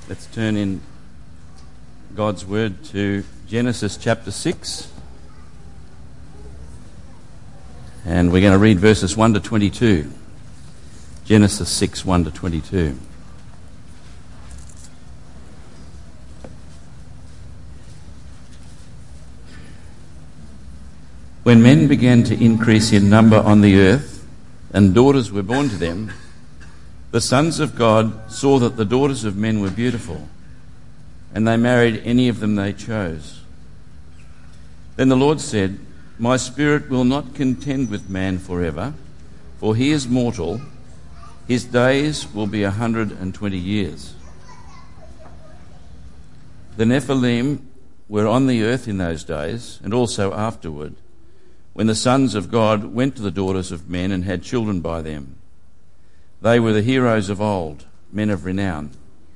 Let's turn in God's Word to Genesis chapter 6. And we're going to read verses 1 to 22. Genesis 6, 1 to 22. When men began to increase in number on the earth, and daughters were born to them, the sons of God saw that the daughters of men were beautiful, and they married any of them they chose. Then the Lord said, "My spirit will not contend with man forever, for he is mortal. His days will be 120 years. The Nephilim were on the earth in those days, and also afterward, when the sons of God went to the daughters of men and had children by them. They were the heroes of old, men of renown.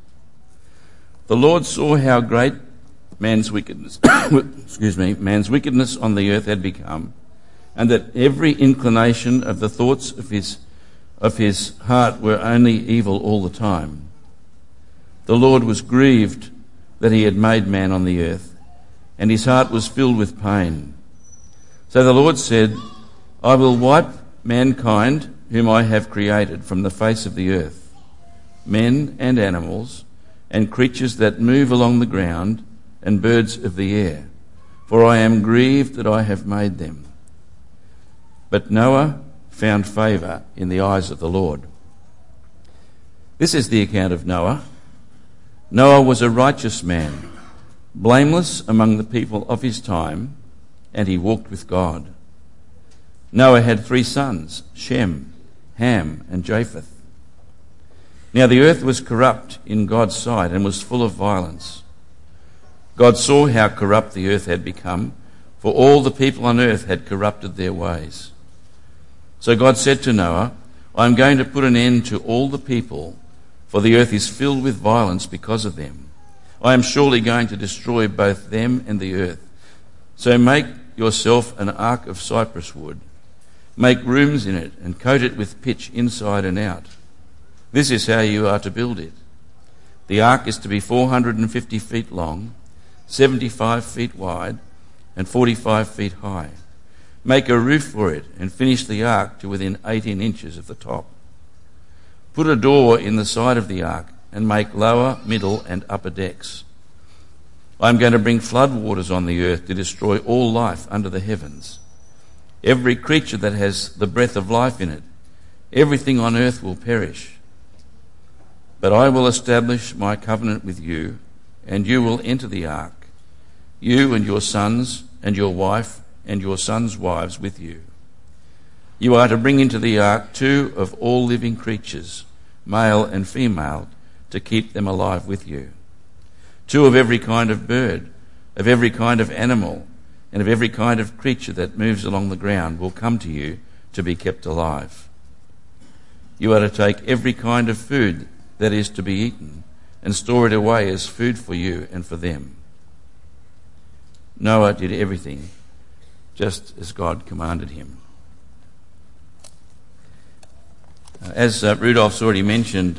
The Lord saw how great man's wickedness man's wickedness on the earth had become, and that every inclination of the thoughts of his heart were only evil all the time. The Lord was grieved that he had made man on the earth, and his heart was filled with pain. So the Lord said, I will wipe mankind whom I have created from the face of the earth, men and animals, and creatures that move along the ground, and birds of the air, for I am grieved that I have made them. But Noah found favour in the eyes of the Lord." This is the account of Noah. Noah was a righteous man, blameless among the people of his time, and he walked with God. Noah had 3 sons, Shem, Ham, and Japheth. Now the earth was corrupt in God's sight and was full of violence. God saw how corrupt the earth had become, for all the people on earth had corrupted their ways. So God said to Noah, I am going to put an end to all the people, for the earth is filled with violence because of them. I am surely going to destroy both them and the earth. So make yourself an ark of cypress wood. Make rooms in it and coat it with pitch inside and out. This is how you are to build it. The ark is to be 450 feet long, 75 feet wide, and 45 feet high. Make a roof for it and finish the ark to within 18 inches of the top. Put a door in the side of the ark and make lower, middle, and upper decks. I am going to bring flood waters on the earth to destroy all life under the heavens. Every creature that has the breath of life in it, everything on earth will perish. But I will establish my covenant with you, and you will enter the ark, you and your sons and your wife and your sons' wives with you. You are to bring into the ark 2 of all living creatures, male and female, to keep them alive with you. 2 of every kind of bird, of every kind of animal, and of every kind of creature that moves along the ground will come to you to be kept alive. You are to take every kind of food that is to be eaten and store it away as food for you and for them. Noah did everything just as God commanded him. As Rudolph's already mentioned,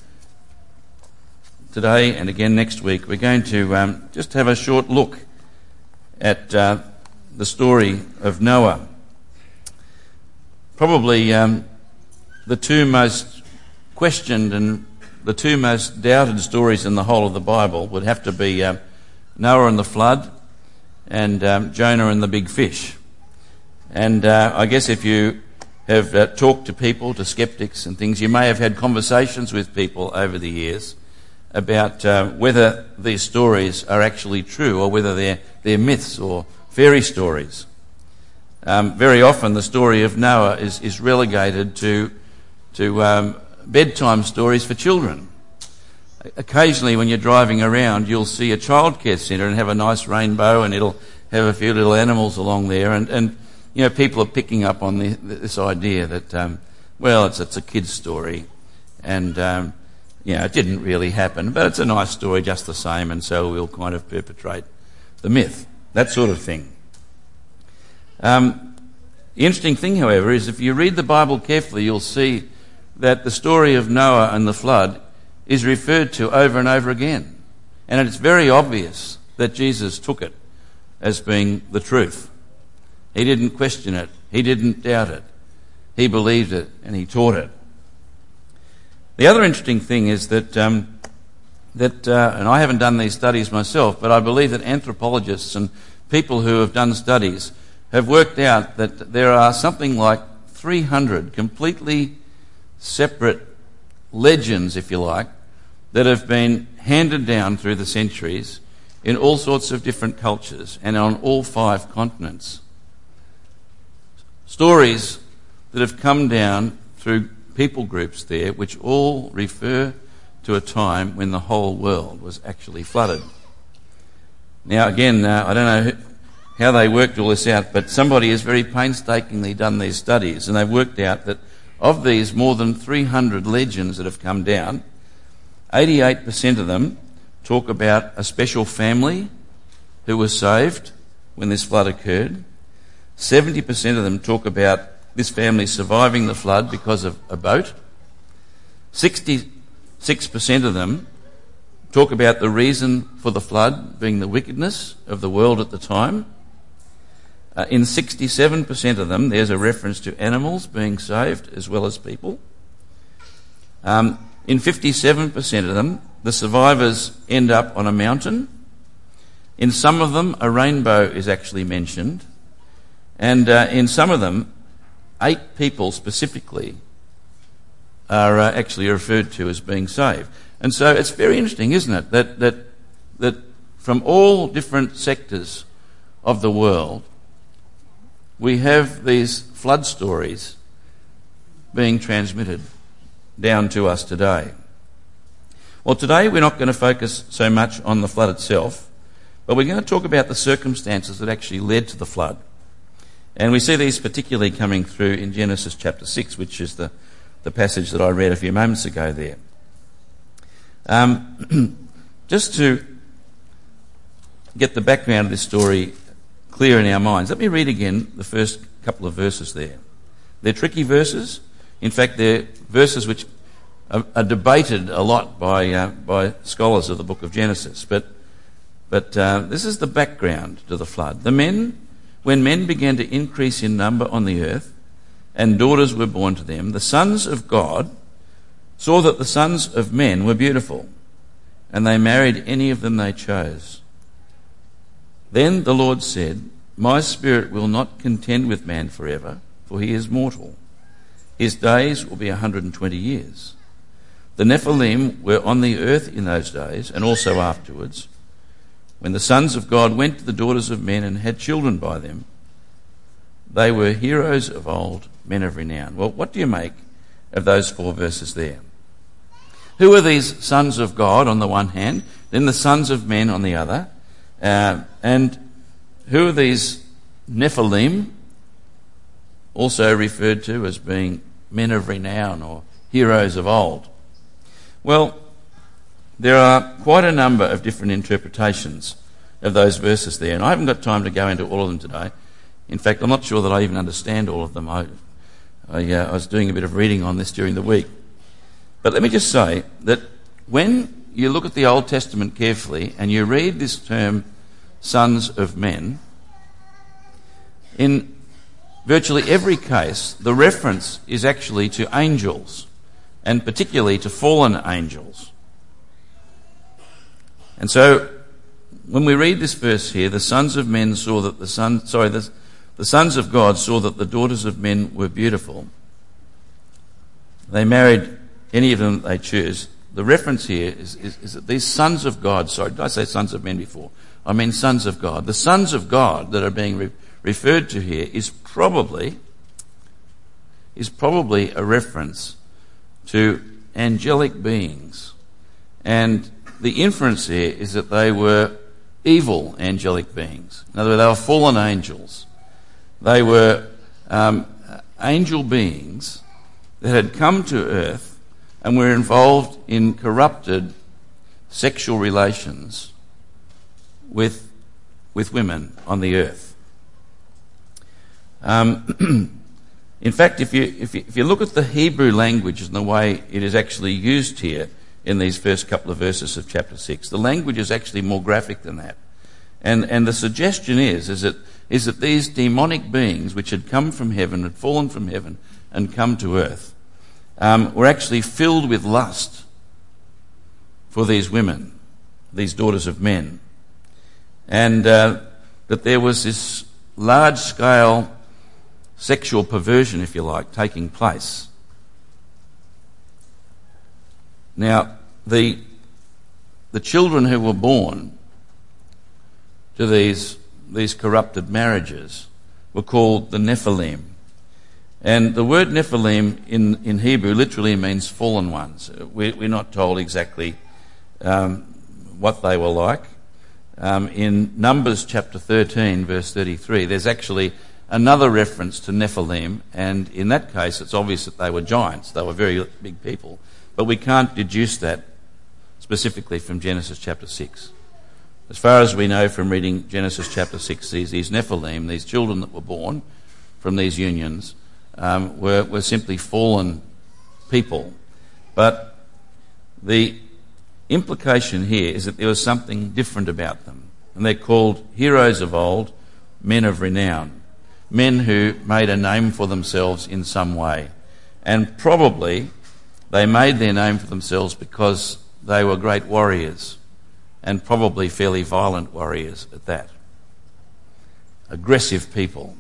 today and again next week, we're going to just have a short look at the story of Noah. Probably the 2 most questioned and the 2 most doubted stories in the whole of the Bible would have to be Noah and the flood and Jonah and the big fish. And I guess if you have talked to people, to skeptics and things, you may have had conversations with people over the years about whether these stories are actually true or whether they're myths or fairy stories. Very often the story of Noah is relegated to bedtime stories for children. Occasionally when you're driving around, you'll see a childcare centre and have a nice rainbow, and it'll have a few little animals along there, and you know, people are picking up on this idea that it's a kid's story, and it didn't really happen, but it's a nice story just the same, and so we'll kind of perpetrate the myth, that sort of thing. The interesting thing, however, is if you read the Bible carefully, you'll see that the story of Noah and the flood is referred to over and over again. And it's very obvious that Jesus took it as being the truth. He didn't question it. He didn't doubt it. He believed it and he taught it. The other interesting thing is that, and I haven't done these studies myself, but I believe that anthropologists and people who have done studies have worked out that there are something like 300 completely separate legends, if you like, that have been handed down through the centuries in all sorts of different cultures and on all 5 continents. Stories that have come down through people groups there which all refer to a time when the whole world was actually flooded. Now again, I don't know how they worked all this out, but somebody has very painstakingly done these studies, and they've worked out that of these more than 300 legends that have come down, 88% of them talk about a special family who was saved when this flood occurred. 70% of them talk about this family surviving the flood because of a boat. 66% of them talk about the reason for the flood being the wickedness of the world at the time. In 67% of them, there's a reference to animals being saved as well as people. In 57% of them, the survivors end up on a mountain. In some of them, a rainbow is actually mentioned. And in some of them, 8 people specifically are actually referred to as being saved. And so it's very interesting, isn't it, that from all different sectors of the world, we have these flood stories being transmitted down to us today. Well, today we're not going to focus so much on the flood itself, but we're going to talk about the circumstances that actually led to the flood. And we see these particularly coming through in Genesis chapter 6, which is the passage that I read a few moments ago there. Just to get the background of this story clear in our minds, let me read again the first couple of verses there. They're tricky verses. In fact, they're verses which are debated a lot by scholars of the book of Genesis. But this is the background to the flood. When men began to increase in number on the earth, and daughters were born to them, the sons of God saw that the sons of men were beautiful, and they married any of them they chose. Then the Lord said, "My spirit will not contend with man forever, for he is mortal. His days will be 120 years. The Nephilim were on the earth in those days, and also afterwards, when the sons of God went to the daughters of men and had children by them. They were heroes of old, men of renown." Well, what do you make of those 4 verses there? Who are these sons of God on the one hand, then the sons of men on the other? And who are these Nephilim, also referred to as being men of renown or heroes of old? Well, there are quite a number of different interpretations of those verses there, and I haven't got time to go into all of them today. In fact, I'm not sure that I even understand all of them. I was doing a bit of reading on this during the week. But let me just say that when you look at the Old Testament carefully and you read this term, sons of men, in virtually every case, the reference is actually to angels, and particularly to fallen angels. And so, when we read this verse here, the sons of men saw that the sons of God saw that the daughters of men were beautiful. They married any of them they choose. The reference here is that these sons of God, did I say sons of men before? I mean sons of God. The sons of God that are being referred to here is probably a reference to angelic beings. And the inference here is that they were evil angelic beings. In other words, they were fallen angels. They were angel beings that had come to earth and were involved in corrupted sexual relations with women on the earth. In fact, if you look at the Hebrew language and the way it is actually used here in these first couple of verses of chapter 6. The language is actually more graphic than that. And the suggestion is that these demonic beings which had come from heaven, had fallen from heaven and come to earth, were actually filled with lust for these women, these daughters of men. And that there was this large-scale sexual perversion, if you like, taking place. Now, the children who were born to these corrupted marriages were called the Nephilim. And the word Nephilim in Hebrew literally means fallen ones. We're not told exactly what they were like. In Numbers chapter 13, verse 33, there's actually another reference to Nephilim, and in that case it's obvious that they were giants. They were very big people. But we can't deduce that specifically from Genesis chapter 6. As far as we know from reading Genesis chapter 6, these Nephilim, these children that were born from these unions, were simply fallen people. But the implication here is that there was something different about them. And they're called heroes of old, men of renown, men who made a name for themselves in some way. And probably they made their name for themselves because they were great warriors, and probably fairly violent warriors at that. Aggressive people.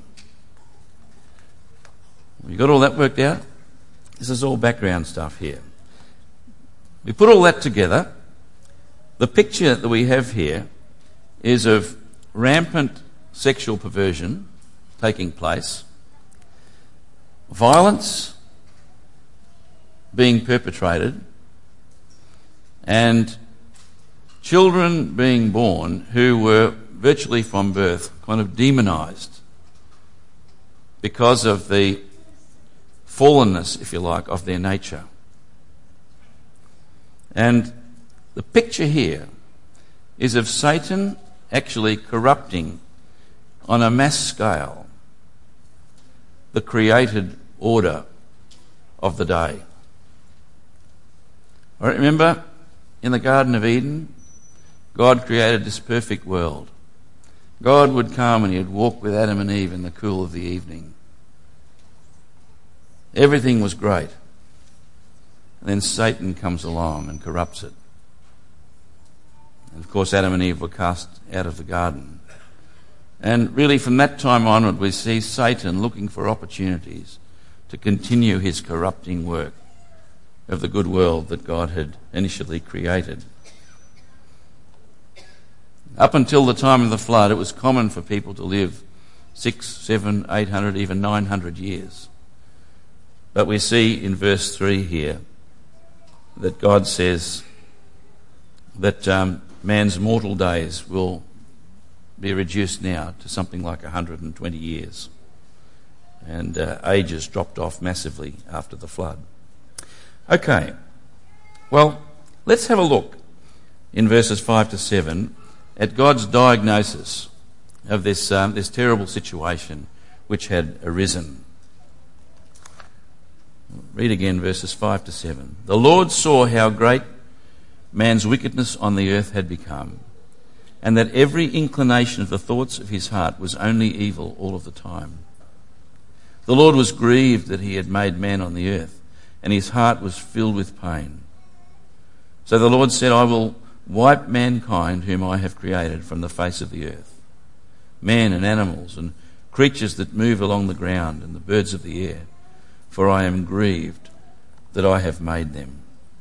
You got all that worked out? This is all background stuff here. We put all that together. The picture that we have here is of rampant sexual perversion taking place, violence being perpetrated, and children being born who were virtually from birth kind of demonized because of the fallenness, if you like, of their nature. And the picture here is of Satan actually corrupting on a mass scale the created order of the day. All right, remember in the Garden of Eden, God created this perfect world. God would come and he'd walk with Adam and Eve in the cool of the evening. Everything was great. And then Satan comes along and corrupts it. And of course Adam and Eve were cast out of the garden. And really from that time onward we see Satan looking for opportunities to continue his corrupting work of the good world that God had initially created. Up until the time of the flood, it was common for people to live 600, 700, 800, even 900 years. But we see in verse 3 here that God says that man's mortal days will be reduced now to something like 120 years. And ages dropped off massively after the flood. Okay, well, let's have a look in verses 5 to 7 at God's diagnosis of this terrible situation which had arisen. Read again verses 5 to 7. The Lord saw how great man's wickedness on the earth had become, and that every inclination of the thoughts of his heart was only evil all of the time. The Lord was grieved that he had made man on the earth, and his heart was filled with pain. So the Lord said, I will wipe mankind whom I have created from the face of the earth, men and animals and creatures that move along the ground and the birds of the air, for I am grieved that I have made them.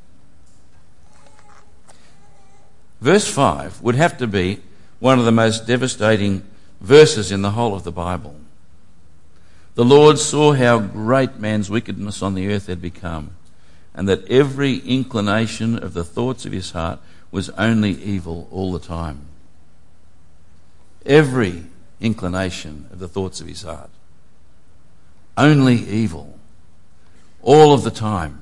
Verse 5 would have to be one of the most devastating verses in the whole of the Bible. The Lord saw how great man's wickedness on the earth had become, and that every inclination of the thoughts of his heart was only evil all the time. Every inclination of the thoughts of his heart. Only evil. All of the time.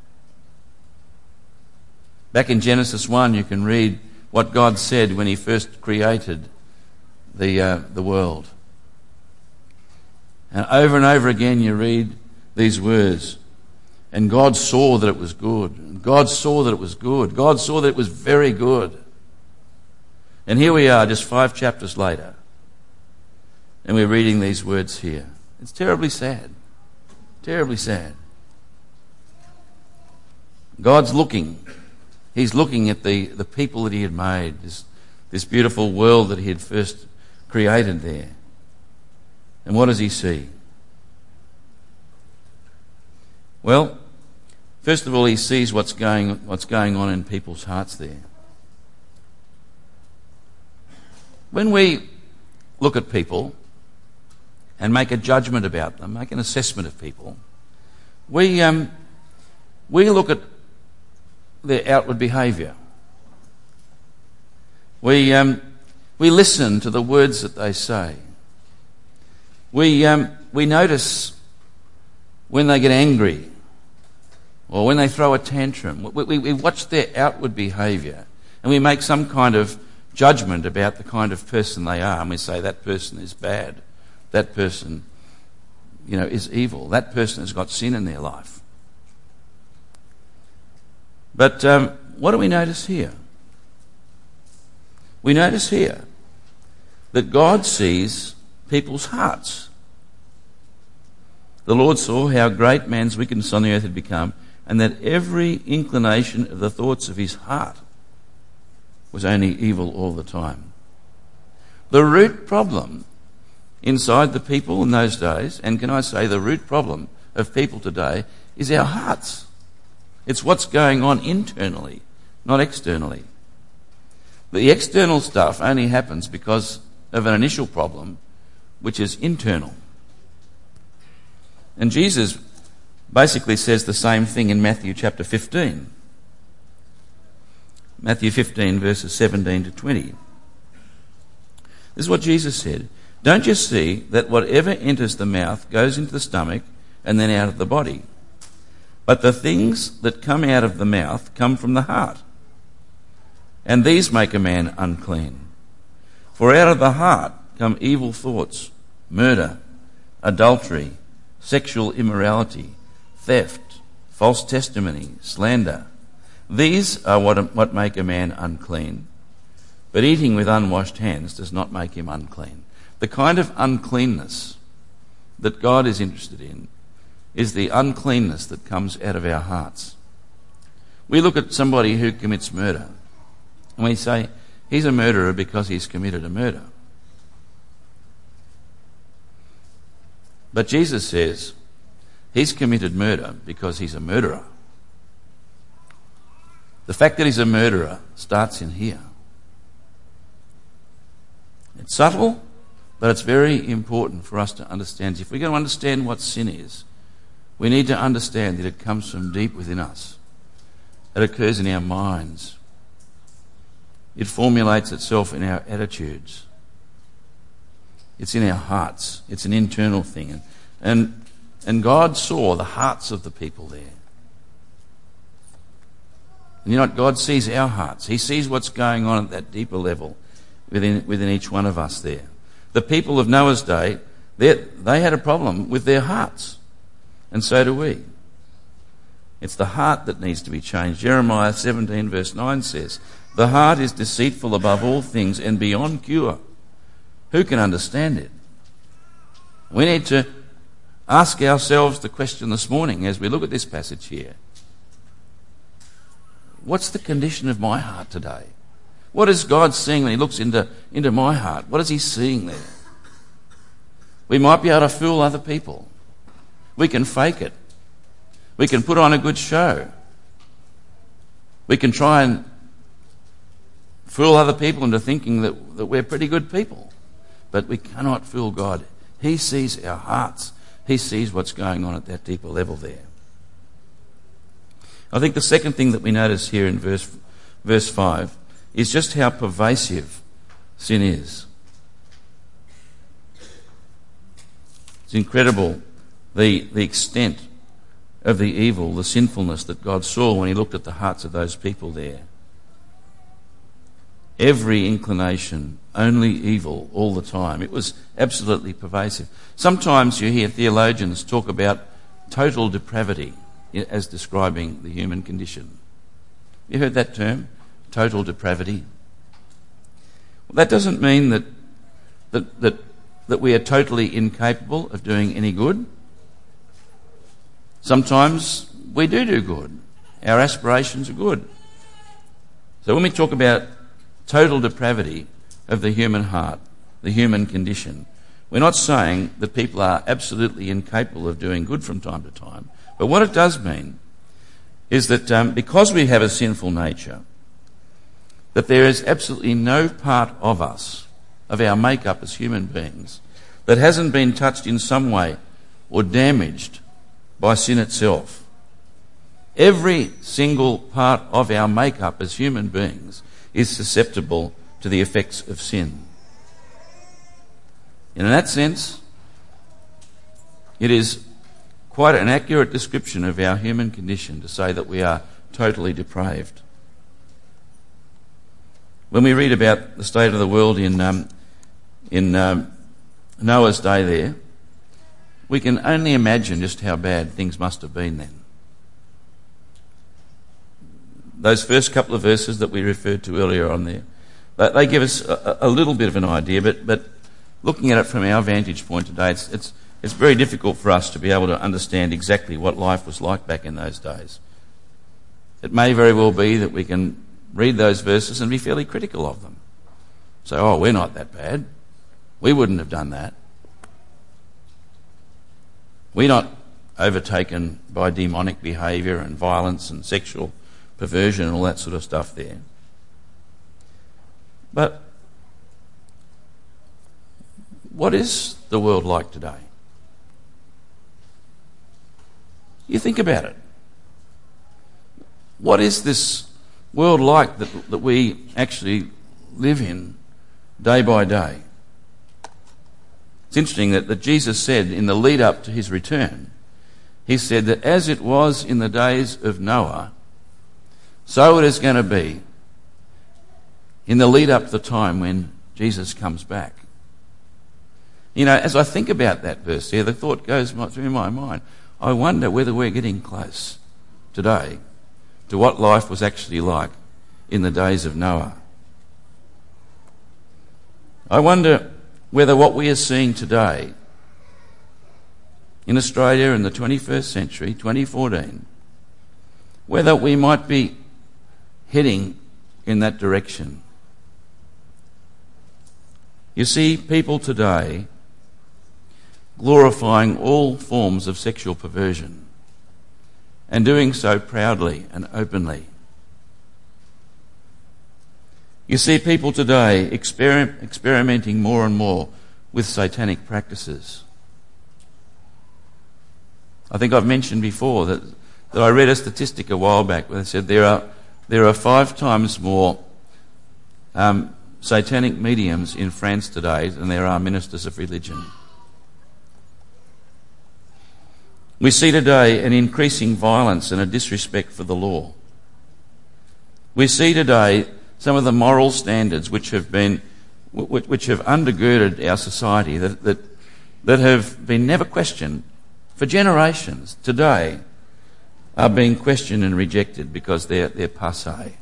Back in Genesis 1 you can read what God said when he first created the world. And over again you read these words, And God saw that it was good. And God saw that it was good. God saw that it was very good. And here we are, just 5 chapters later, and we're reading these words here. It's terribly sad. Terribly sad. God's looking. He's looking at the people that he had made, this beautiful world that he had first created there. And what does he see? Well, first of all, he sees what's going on in people's hearts there. When we look at people and make a judgment about them, make an assessment of people, we look at their outward behaviour. We listen to the words that they say. We notice when they get angry or when they throw a tantrum. We watch their outward behaviour and we make some kind of judgment about the kind of person they are, and we say that person is bad, that person, is evil, that person has got sin in their life. But what do we notice here? We notice here that God sees people's hearts. The Lord saw how great man's wickedness on the earth had become, and that every inclination of the thoughts of his heart was only evil all the time. The root problem inside the people in those days, and can I say the root problem of people today, is our hearts. It's what's going on internally, not externally. The external stuff only happens because of an initial problem, which is internal. And Jesus basically says the same thing in Matthew chapter 15. Matthew 15 verses 17 to 20. This is what Jesus said. Don't you see that whatever enters the mouth goes into the stomach and then out of the body? But the things that come out of the mouth come from the heart, and these make a man unclean. For out of the heart come evil thoughts, murder, adultery, sexual immorality, theft, false testimony, slander. These are what make a man unclean. But eating with unwashed hands does not make him unclean. The kind of uncleanness that God is interested in is the uncleanness that comes out of our hearts. We look at somebody who commits murder and we say, he's a murderer because he's committed a murder. But Jesus says he's committed murder because he's a murderer. The fact that he's a murderer starts in here. It's subtle, but it's very important for us to understand. If we're going to understand what sin is, we need to understand that it comes from deep within us. It occurs in our minds. It formulates itself in our attitudes. It's in our hearts. It's an internal thing. And God saw the hearts of the people there. And you know what? God sees our hearts. He sees what's going on at that deeper level within each one of us there. The people of Noah's day, they had a problem with their hearts. And so do we. It's the heart that needs to be changed. Jeremiah 17 verse 9 says, the heart is deceitful above all things and beyond cure. Who can understand it? We need to ask ourselves the question this morning as we look at this passage here. What's the condition of my heart today? What is God seeing when he looks into my heart? What is he seeing there? We might be able to fool other people. We can fake it. We can put on a good show. We can try and fool other people into thinking that we're pretty good people. But we cannot fool God. He sees our hearts. He sees what's going on at that deeper level there. I think the second thing that we notice here in verse 5 is just how pervasive sin is. It's incredible the extent of the evil, the sinfulness that God saw when he looked at the hearts of those people there. Every inclination, only evil all the time. It was absolutely pervasive. Sometimes you hear theologians talk about total depravity. as describing the human condition. You heard that term? Total depravity. Well, that doesn't mean that we are totally incapable of doing any good. Sometimes we do good. Our aspirations are good. So when we talk about total depravity of the human heart, the human condition, we're not saying that people are absolutely incapable of doing good from time to time. But what it does mean is that because we have a sinful nature, that there is absolutely no part of us, of our makeup as human beings, that hasn't been touched in some way or damaged by sin itself. Every single part of our makeup as human beings is susceptible to the effects of sin. And in that sense, it is quite an accurate description of our human condition to say that we are totally depraved. When we read about the state of the world in Noah's day there, we can only imagine just how bad things must have been then. Those first couple of verses that we referred to earlier on there, they give us a little bit of an idea, but looking at it from our vantage point today, it's very difficult for us to be able to understand exactly what life was like back in those days. It may very well be that we can read those verses and be fairly critical of them. Say, oh, we're not that bad. We wouldn't have done that. We're not overtaken by demonic behaviour and violence and sexual perversion and all that sort of stuff there. But what is the world like today? You think about it. What is this world like that we actually live in day by day? It's interesting that Jesus said in the lead up to his return, he said that as it was in the days of Noah, so it is going to be in the lead up to the time when Jesus comes back. You know, as I think about that verse there, the thought goes through my mind, I wonder whether we're getting close today to what life was actually like in the days of Noah. I wonder whether what we are seeing today in Australia in the 21st century, 2014, whether we might be heading in that direction. You see people today glorifying all forms of sexual perversion and doing so proudly and openly. You see people today experimenting more and more with satanic practices. I think I've mentioned before that I read a statistic a while back where they said there are 5 times more satanic mediums in France today than there are ministers of religion. We see today an increasing violence and a disrespect for the law. We see today some of the moral standards which have undergirded our society that have been never questioned for generations today are being questioned and rejected because they're passé.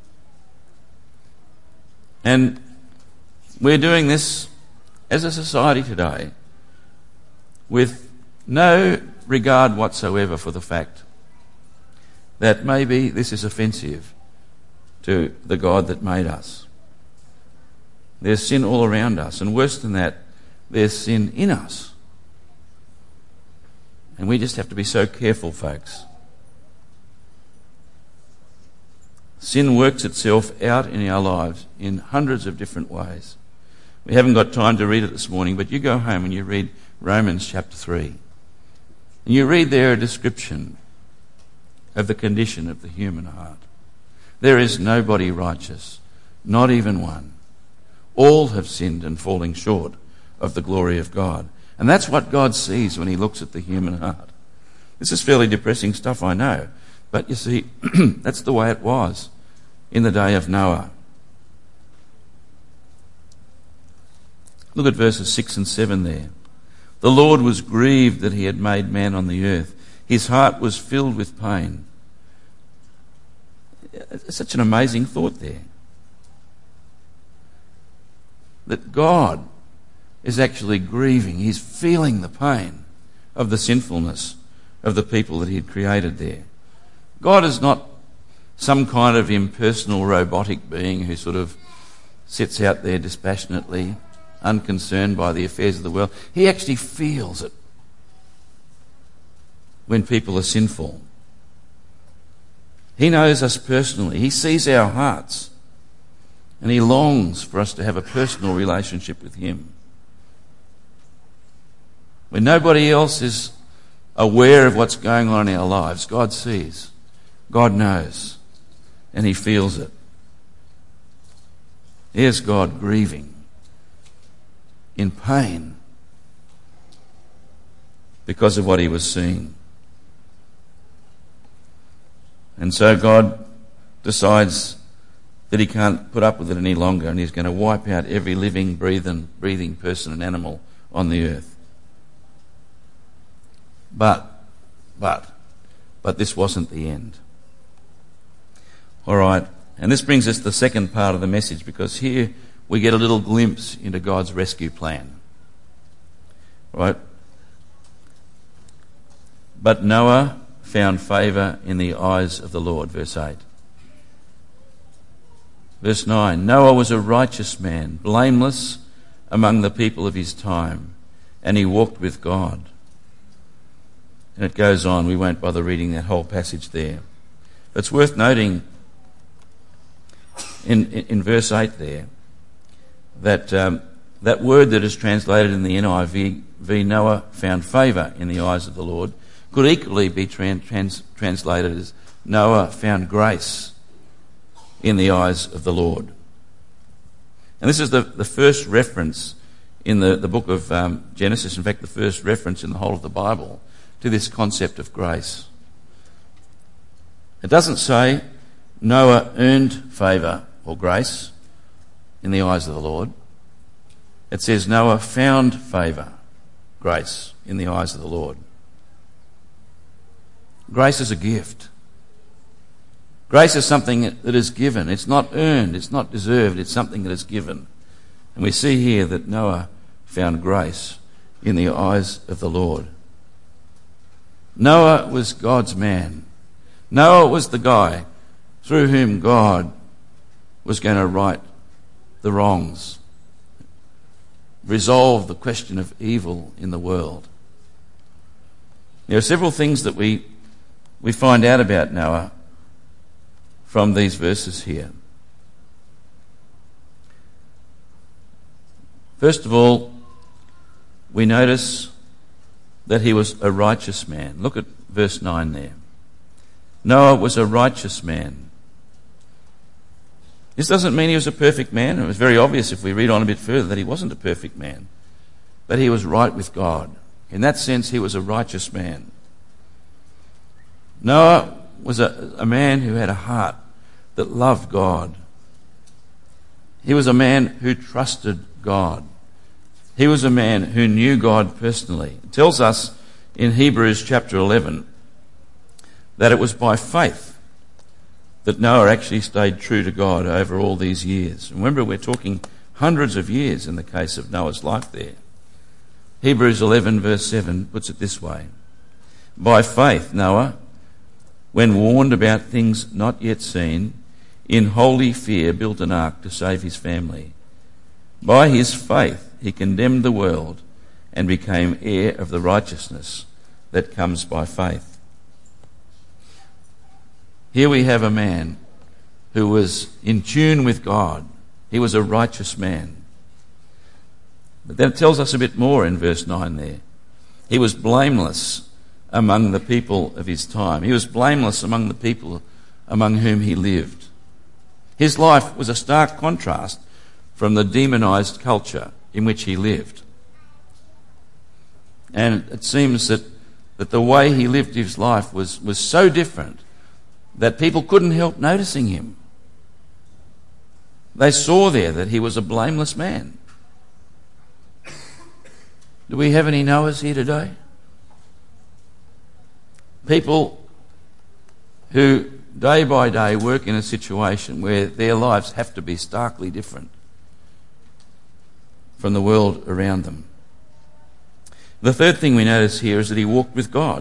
And we're doing this as a society today with no regard whatsoever for the fact that maybe this is offensive to the God that made us. There's sin all around us, and worse than that, there's sin in us. And we just have to be so careful, folks. Sin works itself out in our lives in hundreds of different ways. We haven't got time to read it this morning, but you go home and you read Romans chapter 3. And you read there a description of the condition of the human heart. There is nobody righteous, not even one. All have sinned and falling short of the glory of God. And that's what God sees when he looks at the human heart. This is fairly depressing stuff, I know. But you see, that's the way it was in the day of Noah. Look at verses 6 and 7 there. The Lord was grieved that he had made man on the earth. His heart was filled with pain. It's such an amazing thought there. That God is actually grieving. He's feeling the pain of the sinfulness of the people that he had created there. God is not some kind of impersonal robotic being who sort of sits out there dispassionately, unconcerned by the affairs of the world. He actually feels it when people are sinful. He knows us personally. He sees our hearts. And he longs for us to have a personal relationship with him. When nobody else is aware of what's going on in our lives, God sees, God knows, and he feels it. Here's God grieving, in pain, because of what he was seeing. And so God decides that he can't put up with it any longer, and he's going to wipe out every living, breathing person and animal on the earth. But this wasn't the end. All right, and this brings us to the second part of the message, because here we get a little glimpse into God's rescue plan. Right? But Noah found favour in the eyes of the Lord, verse 8. Verse 9, Noah was a righteous man, blameless among the people of his time, and he walked with God. And it goes on, we won't bother reading that whole passage there. But it's worth noting in verse 8 there, that that word that is translated in the NIV, Noah found favour in the eyes of the Lord, could equally be translated as Noah found grace in the eyes of the Lord. And this is the first reference in the book of Genesis, in fact the first reference in the whole of the Bible, to this concept of grace. It doesn't say Noah earned favour or grace in the eyes of the Lord. It says Noah found favour, grace in the eyes of the Lord. Grace is a gift. Grace is something that is given. It's not earned, it's not deserved, it's something that is given. And we see here that Noah found grace in the eyes of the Lord. Noah was God's man. Noah was the guy through whom God was going to right the wrongs, resolve the question of evil in the world. There are several things that we find out about Noah from these verses here. First of all, we notice that he was a righteous man. Look at verse 9 there. Noah was a righteous man. This doesn't mean he was a perfect man. It was very obvious if we read on a bit further that he wasn't a perfect man, but he was right with God. In that sense, he was a righteous man. Noah was a man who had a heart that loved God. He was a man who trusted God. He was a man who knew God personally. It tells us in Hebrews chapter 11 that it was by faith that Noah actually stayed true to God over all these years. Remember, we're talking hundreds of years in the case of Noah's life there. Hebrews 11 verse 7 puts it this way. By faith, Noah, when warned about things not yet seen, in holy fear built an ark to save his family. By his faith he condemned the world and became heir of the righteousness that comes by faith. Here we have a man who was in tune with God. He was a righteous man. But then it tells us a bit more in verse 9 there. He was blameless among the people of his time. He was blameless among the people among whom he lived. His life was a stark contrast from the demonized culture in which he lived. And it seems that the way he lived his life was so different that people couldn't help noticing him. They saw there that he was a blameless man. Do we have any Noahs here today? People who day by day work in a situation where their lives have to be starkly different from the world around them. The third thing we notice here is that he walked with God.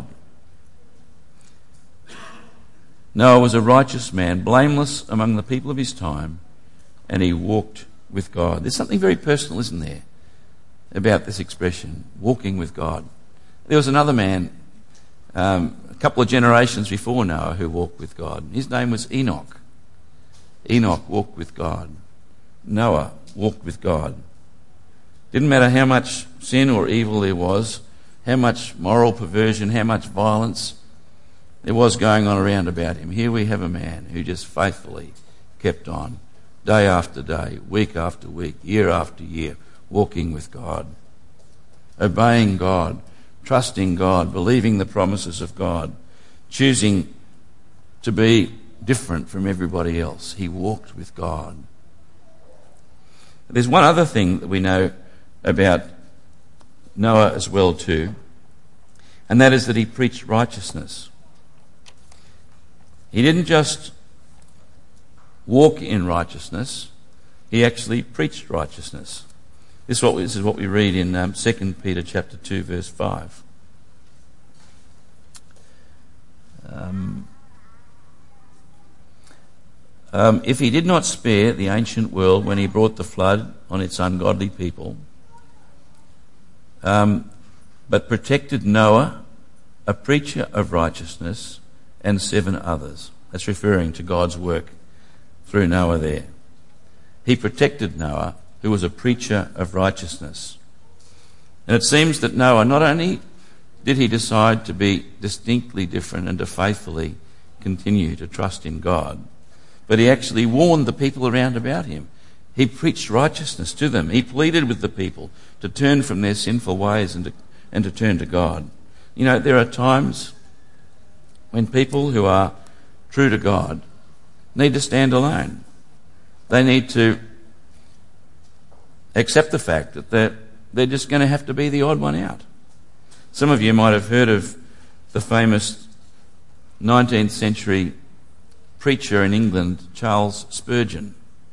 Noah was a righteous man, blameless among the people of his time, and he walked with God. There's something very personal, isn't there, about this expression, walking with God. There was another man a couple of generations before Noah who walked with God. His name was Enoch. Enoch walked with God. Noah walked with God. Didn't matter how much sin or evil there was, how much moral perversion, how much violence there was going on around about him. Here we have a man who just faithfully kept on, day after day, week after week, year after year, walking with God, obeying God, trusting God, believing the promises of God, choosing to be different from everybody else. He walked with God. There's one other thing that we know about Noah as well too, and that is that he preached righteousness. He didn't just walk in righteousness, he actually preached righteousness. This is what we read in 2 Peter chapter 2 verse 5. If he did not spare the ancient world when he brought the flood on its ungodly people, but protected Noah, a preacher of righteousness, and 7 others. That's referring to God's work through Noah there. He protected Noah, who was a preacher of righteousness. And it seems that Noah, not only did he decide to be distinctly different and to faithfully continue to trust in God, but he actually warned the people around about him. He preached righteousness to them. He pleaded with the people to turn from their sinful ways and to turn to God. You know, there are times when people who are true to God need to stand alone. They need to accept the fact that they're just going to have to be the odd one out. Some of you might have heard of the famous 19th century preacher in England, Charles Spurgeon.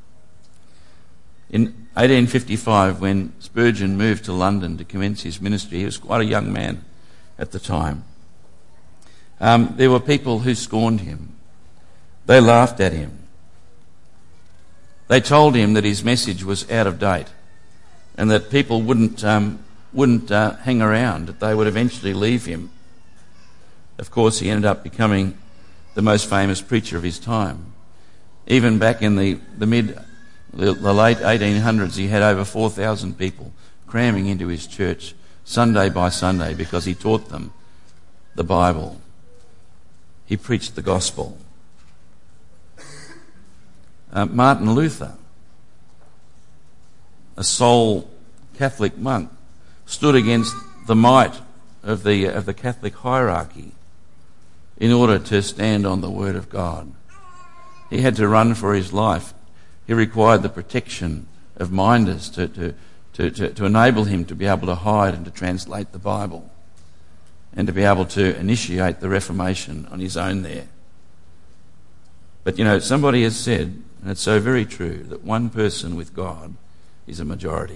In 1855, when Spurgeon moved to London to commence his ministry, he was quite a young man at the time. There were people who scorned him. They laughed at him. They told him that his message was out of date and that people wouldn't hang around, that they would eventually leave him. Of course, he ended up becoming the most famous preacher of his time. Even back in the late 1800s, he had over 4,000 people cramming into his church Sunday by Sunday because he taught them the Bible. He preached the gospel. Martin Luther, a sole Catholic monk, stood against the might of the Catholic hierarchy in order to stand on the Word of God. He had to run for his life. He required the protection of minders to enable him to be able to hide and to translate the Bible and to be able to initiate the Reformation on his own there. But you know, somebody has said, and it's so very true, that one person with God is a majority.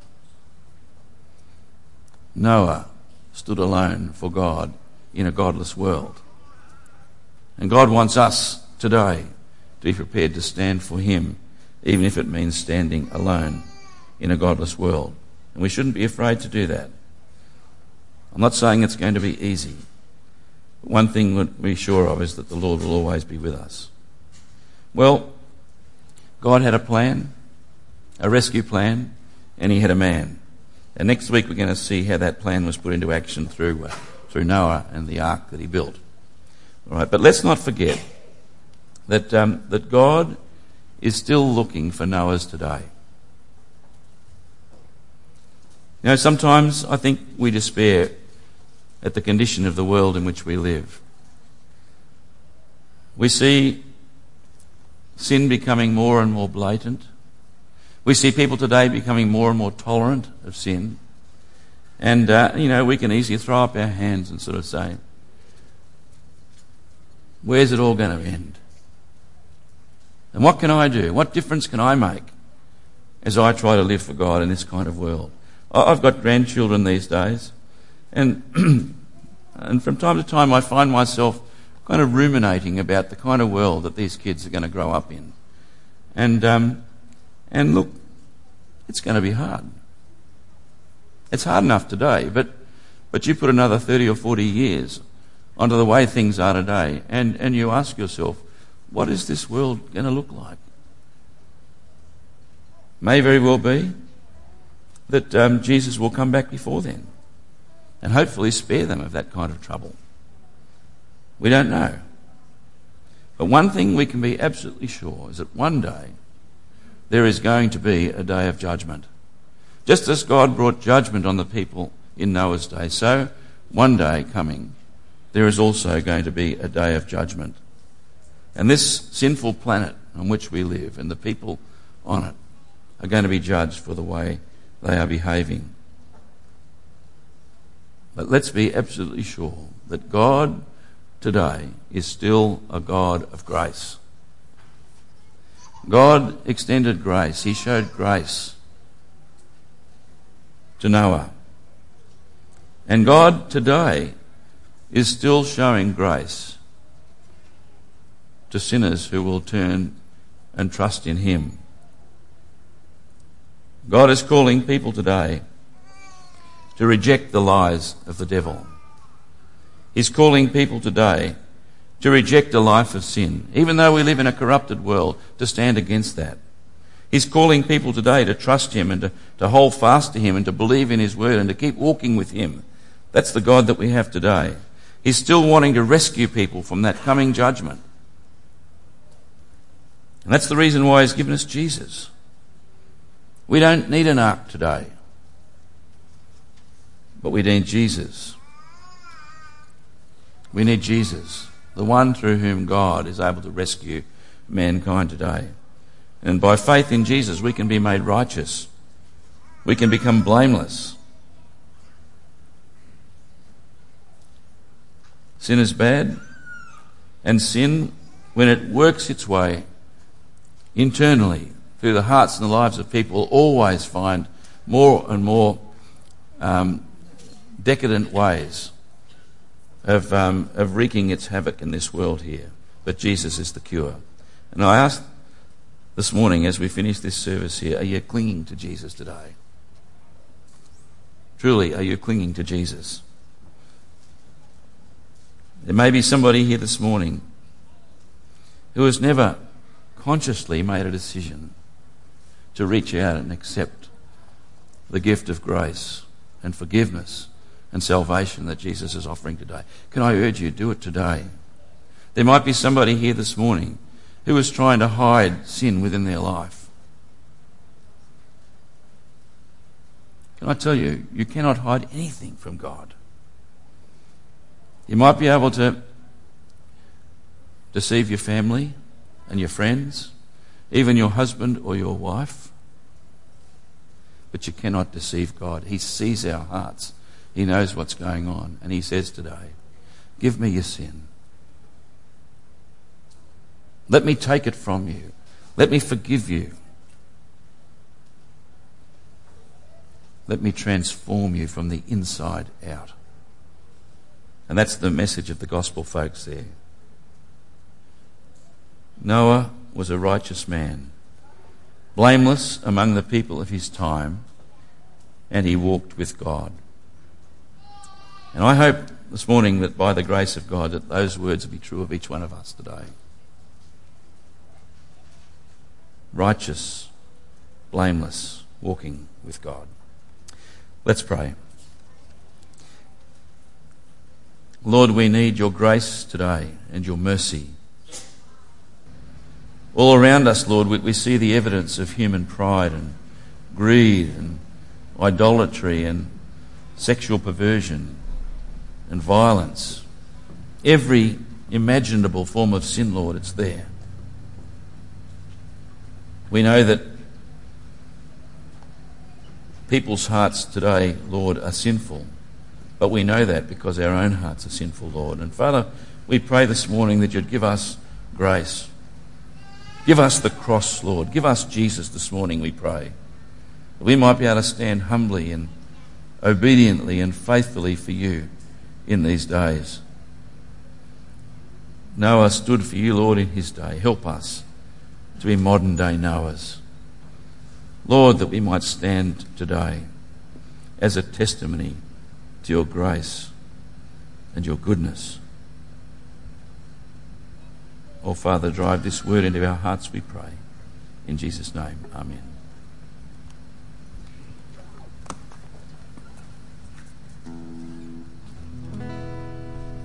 Noah stood alone for God in a godless world. And God wants us today to be prepared to stand for him, even if it means standing alone in a godless world. And we shouldn't be afraid to do that. I'm not saying it's going to be easy. But one thing we're sure of is that the Lord will always be with us. Well, God had a plan, a rescue plan, and he had a man. And next week we're going to see how that plan was put into action through Noah and the ark that he built. All right, but let's not forget that God is still looking for Noahs today. You know, sometimes I think we despair at the condition of the world in which we live. We see sin becoming more and more blatant. We see people today becoming more and more tolerant of sin. And, we can easily throw up our hands and sort of say, Where's it all going to end? And what can I do? What difference can I make as I try to live for God in this kind of world? I've got grandchildren these days, and and from time to time I find myself kind of ruminating about the kind of world that these kids are going to grow up in. And look, it's going to be hard. It's hard enough today, but you put another 30 or 40 years onto the way things are today, and you ask yourself, what is this world going to look like? May very well be that Jesus will come back before then and hopefully spare them of that kind of trouble. We don't know. But one thing we can be absolutely sure is that one day there is going to be a day of judgment. Just as God brought judgment on the people in Noah's day, so one day coming there is also going to be a day of judgment. And this sinful planet on which we live and the people on it are going to be judged for the way they are behaving. But let's be absolutely sure that God today is still a God of grace. God extended grace. He showed grace to Noah. And God today is still showing grace to sinners who will turn and trust in Him. God is calling people today to reject the lies of the devil. He's calling people today to reject a life of sin, even though we live in a corrupted world, to stand against that. He's calling people today to trust Him and to hold fast to Him and to believe in His word and to keep walking with Him. That's the God that we have today. He's still wanting to rescue people from that coming judgment. And that's the reason why He's given us Jesus. We don't need an ark today, but we need Jesus. We need Jesus, the one through whom God is able to rescue mankind today. And by faith in Jesus, we can be made righteous. We can become blameless. Sin is bad, and sin, when it works its way internally through the hearts and the lives of people, will always find more and more decadent ways of wreaking its havoc in this world here. But Jesus is the cure. And I ask this morning, as we finish this service here, are you clinging to Jesus today? Truly, are you clinging to Jesus? There may be somebody here this morning who has never consciously made a decision to reach out and accept the gift of grace and forgiveness and salvation that Jesus is offering today. Can I urge you, do it today? There might be somebody here this morning who is trying to hide sin within their life. Can I tell you, you cannot hide anything from God. You might be able to deceive your family and your friends, even your husband or your wife, but you cannot deceive God. He sees our hearts. He knows what's going on, and He says today, give me your sin. Let me take it from you. Let me forgive you. Let me transform you from the inside out. And that's the message of the gospel, folks, there. Noah was a righteous man, blameless among the people of his time, and he walked with God. And I hope this morning that by the grace of God that those words will be true of each one of us today. Righteous, blameless, walking with God. Let's pray. Lord, we need your grace today and your mercy. All around us, Lord, we see the evidence of human pride and greed and idolatry and sexual perversion and violence. Every imaginable form of sin, Lord, it's there. We know that people's hearts today, Lord, are sinful. But we know that because our own hearts are sinful, Lord. And Father, We pray this morning that you'd give us grace. Give us the cross, Lord. Give us Jesus this morning, we pray. That we might be able to stand humbly and obediently and faithfully for you in these days. Noah stood for you, Lord, in his day. Help us to be modern day Noahs. Lord, that we might stand today as a testimony to your grace and your goodness. Oh, Father, drive this word into our hearts, we pray. In Jesus' name, amen.